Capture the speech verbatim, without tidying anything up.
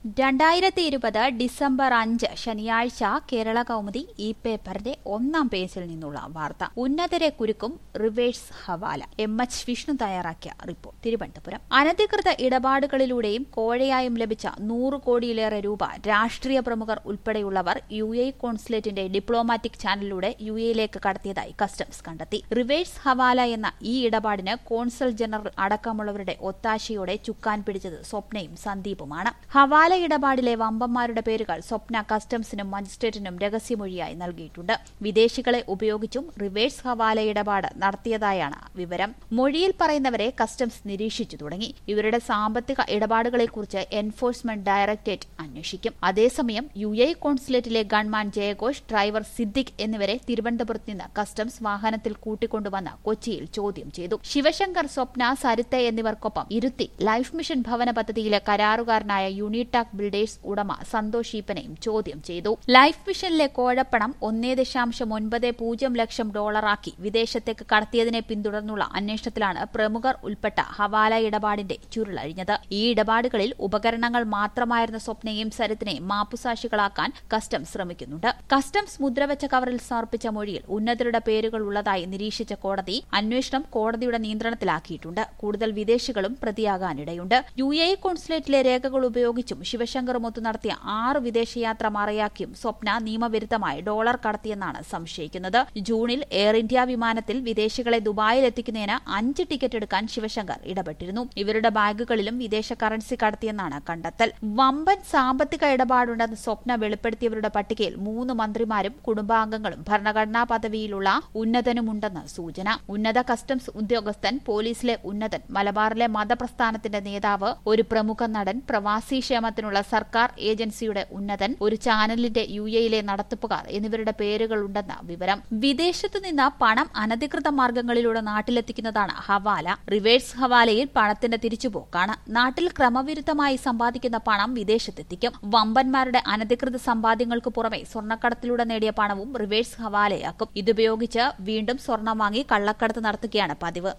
രണ്ടായിരത്തി ഇരുപത് ഡിസംബർ അഞ്ച് ശനിയാഴ്ച കേരള കൗമുദി ഈ പേപ്പറിന്റെ ഒന്നാം പേജിൽ നിന്നുള്ള വാർത്ത. ഉന്നതരെ കുരുക്കും reverse hawala. M H Vishnu തയ്യാറാക്കിയ റിപ്പോർട്ട്. തിരുവനന്തപുരം. അനധികൃത ഇടപാടുകളിലൂടെയും കോഴയായും ലഭിച്ച നൂറ് കോടിയിലേറെ രൂപ രാഷ്ട്രീയ പ്രമുഖർ ഉൾപ്പെടെയുള്ളവർ യു എ കോൺസുലേറ്റിന്റെ ഡിപ്ലോമാറ്റിക് ചാനലിലൂടെ യു എയിലേക്ക് കടത്തിയതായി കസ്റ്റംസ് കണ്ടെത്തി. റിവേഴ്സ് ഹവാല എന്ന ഈ ഇടപാടിന് കോൺസൽ ജനറൽ അടക്കമുള്ളവരുടെ ഒത്താശയോടെ ചുക്കാൻ പിടിച്ചത് സ്വപ്നയും സന്ദീപുമാണ്. ഹവാല ഇടപാടിലെ വമ്പന്മാരുടെ പേരുകൾ സ്വപ്ന കസ്റ്റംസിനും മജിസ്ട്രേറ്റിനും രഹസ്യമൊഴിയായി നൽകിയിട്ടുണ്ട്. വിദേശികളെ ഉപയോഗിച്ചും റിവേഴ്സ് ഹവാല ഇടപാട് നടത്തിയതായാണ് വിവരം. മൊഴിയിൽ പറയുന്നവരെ കസ്റ്റംസ് നിരീക്ഷിച്ചു തുടങ്ങി. ഇവരുടെ സാമ്പത്തിക ഇടപാടുകളെക്കുറിച്ച് എൻഫോഴ്സ്മെന്റ് ഡയറക്ടറേറ്റ് അന്വേഷിക്കും. അതേസമയം യു എ കോൺസുലേറ്റിലെ ഗൺമാൻ ജയഘോഷ്, ഡ്രൈവർ സിദ്ദിഖ് എന്നിവരെ തിരുവനന്തപുരത്ത് നിന്ന് കസ്റ്റംസ് വാഹനത്തിൽ കൂട്ടിക്കൊണ്ടുവന്ന് കൊച്ചിയിൽ ചോദ്യം ചെയ്തു. ശിവശങ്കർ, സ്വപ്ന, സരിത്ത എന്നിവർക്കൊപ്പം ഇരുത്തി ലൈഫ് മിഷൻ ഭവന പദ്ധതിയിലെ കരാറുകാരനായ യൂണിടാക് ബിൽഡേഴ്സ് ഉടമ സന്തോഷ് ഈപ്പനെയും ചോദ്യം ചെയ്തു. ലൈഫ് മിഷനിലെ കോഴപ്പണം ഒന്നേ ദശാംശം ഒൻപത് പൂജ്യം ലക്ഷം ഡോളറാക്കി വിദേശത്തേക്ക് കടത്തിയതിനെ പിന്തുടർന്നുള്ള അന്വേഷണത്തിലാണ് പ്രമുഖർ ഉൾപ്പെട്ട ഹവാല ഇടപാടിന്റെ ചുരുളഴിഞ്ഞത്. ഈ ഇടപാടുകളിൽ ഉപകരണങ്ങൾ മാത്രമായിരുന്ന സ്വപ്നയെയും സരിത്തിനെയും മാപ്പുസാക്ഷികളാക്കാൻ കസ്റ്റംസ് ശ്രമിക്കുന്നുണ്ട്. കസ്റ്റംസ് മുദ്രവെച്ച കവറിൽ സമർപ്പിച്ച മൊഴിയിൽ ഉന്നതരുടെ പേരുകൾ ഉള്ളതായി നിരീക്ഷിച്ച കോടതി അന്വേഷണം കോടതിയുടെ നിയന്ത്രണത്തിലാക്കിയിട്ടുണ്ട്. കൂടുതൽ വിദേശികളും പ്രതിയാകാനിടയുണ്ട്. യു എ കോൺസുലേറ്റിലെ രേഖകൾ ഉപയോഗിച്ചും ശിവശങ്കറുമൊത്ത് നടത്തിയ ആറ് വിദേശയാത്ര മറയാക്കിയും സ്വപ്ന നിയമവിരുദ്ധമായി ഡോളർ കടത്തിയെന്നാണ് സംശയിക്കുന്നത്. ജൂണിൽ എയർ ഇന്ത്യ വിമാനത്തിൽ വിദേശികളെ ദുബായിൽ എത്തിക്കുന്നതിന് അഞ്ച് ടിക്കറ്റ് എടുക്കാൻ ശിവശങ്കർ ഇടപെട്ടിരുന്നു. ഇവരുടെ ബാഗുകളിലും വിദേശ കറൻസി കടത്തിയെന്നാണ് കണ്ടെത്തൽ. വമ്പൻ സാമ്പത്തിക ഇടപാടുണ്ടെന്ന് സ്വപ്ന വെളിപ്പെടുത്തിയവരുടെ പട്ടികയിൽ മൂന്ന് മന്ത്രിമാരും കുടുംബാംഗങ്ങളും ഭരണഘടനാ പദവിയിലുള്ള ഉന്നതനുമുണ്ടെന്ന് സൂചന. ഉന്നത കസ്റ്റംസ് ഉദ്യോഗസ്ഥൻ, പോലീസിലെ ഉന്നതൻ, മലബാറിലെ മതപ്രസ്ഥാനത്തിന്റെ നേതാവ്, ഒരു പ്രമുഖ നടൻ, പ്രവാസി ക്ഷേമത്തിനുള്ള സർക്കാർ ഏജൻസിയുടെ ഉന്നതൻ, ഒരു ചാനലിന്റെ യു എയിലെ നടത്തിപ്പുകാർ എന്നിവരുടെ പേരുകളുണ്ടെന്ന വിവരം. വിദേശത്തു നിന്ന് പണം അനധികൃത മാർഗങ്ങളിലൂടെ നാട്ടിലെത്തിക്കുന്നതാണ് ഹവാല. റിവേഴ്സ് ഹവാലയിൽ പണത്തിന്റെ തിരിച്ചുപോക്കാണ്. നാട്ടിൽ ക്രമവിരുദ്ധമായി സമ്പാദിക്കുന്ന പണം വിദേശത്തെത്തിക്കും. വമ്പന്മാരുടെ അനധികൃത സമ്പാദ്യങ്ങൾക്ക് പുറമെ സ്വർണ്ണക്കടത്തിലൂടെ നേടിയ പണവും റിവേഴ്സ് ഹവാലയാക്കും. ഇതുപയോഗിച്ച് വീണ്ടും സ്വർണം വാങ്ങി കള്ളക്കടത്ത് നടത്തുകയാണ് പതിവ്.